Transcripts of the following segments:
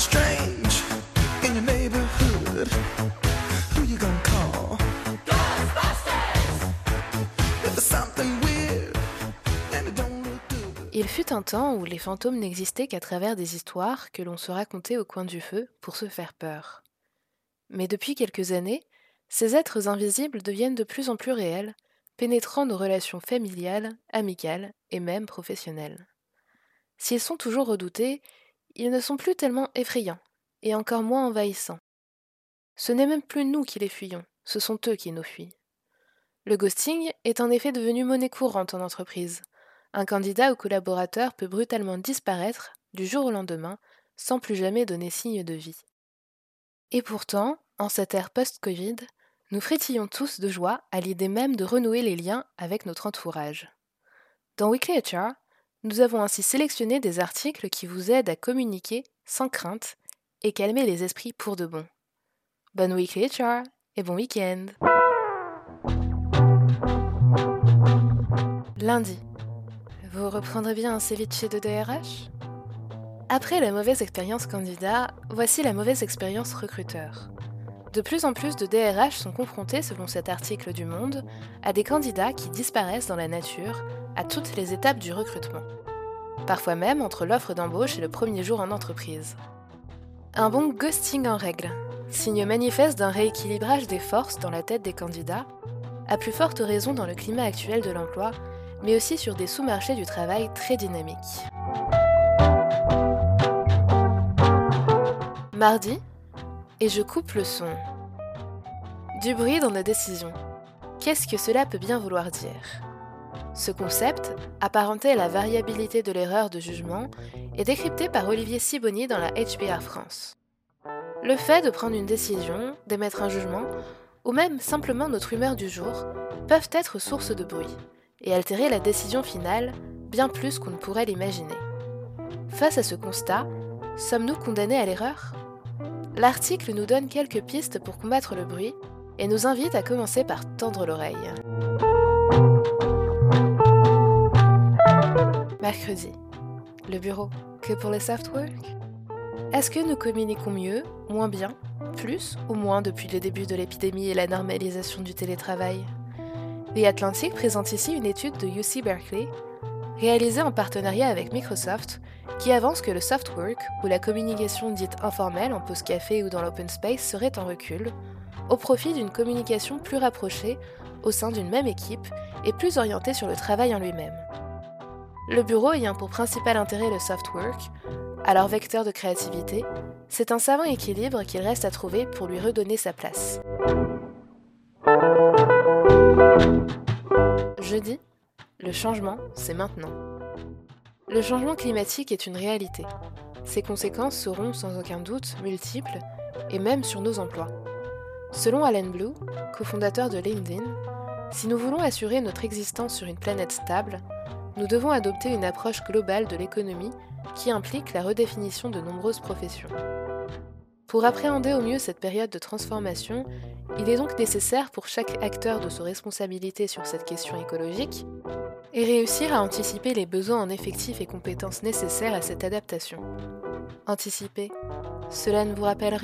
strange in your neighborhood. Who you gonna call? Ghostbusters! If there's something weird and it don't look good. Il fut un temps où les fantômes n'existaient qu'à travers des histoires que l'on se racontait au coin du feu pour se faire peur. Mais depuis quelques années, ces êtres invisibles deviennent de plus en plus réels, pénétrant nos relations familiales, amicales et même professionnelles. S'ils sont toujours redoutés, ils ne sont plus tellement effrayants, et encore moins envahissants. Ce n'est même plus nous qui les fuyons, ce sont eux qui nous fuient. Le ghosting est en effet devenu monnaie courante en entreprise. Un candidat ou collaborateur peut brutalement disparaître, du jour au lendemain, sans plus jamais donner signe de vie. Et pourtant, en cette ère post-Covid, nous frétillons tous de joie à l'idée même de renouer les liens avec notre entourage. Dans Weekly HR, nous avons ainsi sélectionné des articles qui vous aident à communiquer sans crainte et calmer les esprits pour de bon. Bonne Weekly HR et bon week-end. Lundi. Vous reprendrez bien un ceviche de DRH ? Après la mauvaise expérience candidat, voici la mauvaise expérience recruteur. De plus en plus de DRH sont confrontés, selon cet article du Monde, à des candidats qui disparaissent dans la nature à toutes les étapes du recrutement. Parfois même entre l'offre d'embauche et le premier jour en entreprise. Un bon ghosting en règle, signe manifeste d'un rééquilibrage des forces dans la tête des candidats, à plus forte raison dans le climat actuel de l'emploi, mais aussi sur des sous-marchés du travail très dynamiques. Mardi, et je coupe le son. Du bruit dans nos décisions. Qu'est-ce que cela peut bien vouloir dire ? Ce concept, apparenté à la variabilité de l'erreur de jugement, est décrypté par Olivier Sibony dans la HBR France. Le fait de prendre une décision, d'émettre un jugement, ou même simplement notre humeur du jour, peuvent être source de bruit, et altérer la décision finale bien plus qu'on ne pourrait l'imaginer. Face à ce constat, sommes-nous condamnés à l'erreur ? L'article nous donne quelques pistes pour combattre le bruit et nous invite à commencer par tendre l'oreille. Mercredi. Le bureau. Que pour les soft work ? Est-ce que nous communiquons mieux, moins bien, plus ou moins depuis le début de l'épidémie et la normalisation du télétravail ? The Atlantic présente ici une étude de UC Berkeley, réalisée en partenariat avec Microsoft, qui avance que le soft work, ou la communication dite informelle en pause café ou dans l'open space, serait en recul, au profit d'une communication plus rapprochée au sein d'une même équipe et plus orientée sur le travail en lui-même. Le bureau ayant pour principal intérêt le soft work, alors vecteur de créativité, c'est un savant équilibre qu'il reste à trouver pour lui redonner sa place. Jeudi, le changement, c'est maintenant. Le changement climatique est une réalité. Ses conséquences seront sans aucun doute multiples et même sur nos emplois. Selon Alan Blue, cofondateur de LinkedIn, si nous voulons assurer notre existence sur une planète stable, nous devons adopter une approche globale de l'économie qui implique la redéfinition de nombreuses professions. Pour appréhender au mieux cette période de transformation, il est donc nécessaire pour chaque acteur de se responsabilité sur cette question écologique et réussir à anticiper les besoins en effectifs et compétences nécessaires à cette adaptation. Anticiper, cela ne vous rappelle rien ?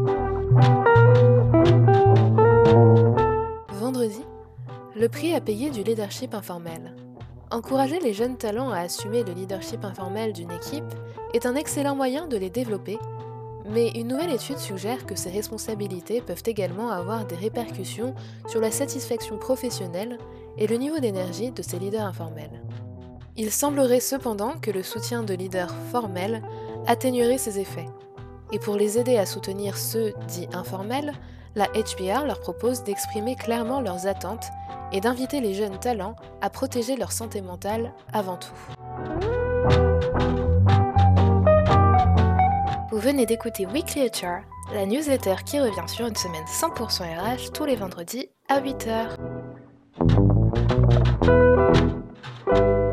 Vendredi, le prix à payer du leadership informel. Encourager les jeunes talents à assumer le leadership informel d'une équipe est un excellent moyen de les développer, mais une nouvelle étude suggère que ces responsabilités peuvent également avoir des répercussions sur la satisfaction professionnelle et le niveau d'énergie de ces leaders informels. Il semblerait cependant que le soutien de leaders formels atténuerait ces effets. Et pour les aider à soutenir ceux dits informels, la HBR leur propose d'exprimer clairement leurs attentes et d'inviter les jeunes talents à protéger leur santé mentale avant tout. Vous venez d'écouter Weekly HR, la newsletter qui revient sur une semaine 100% RH tous les vendredis à 8h.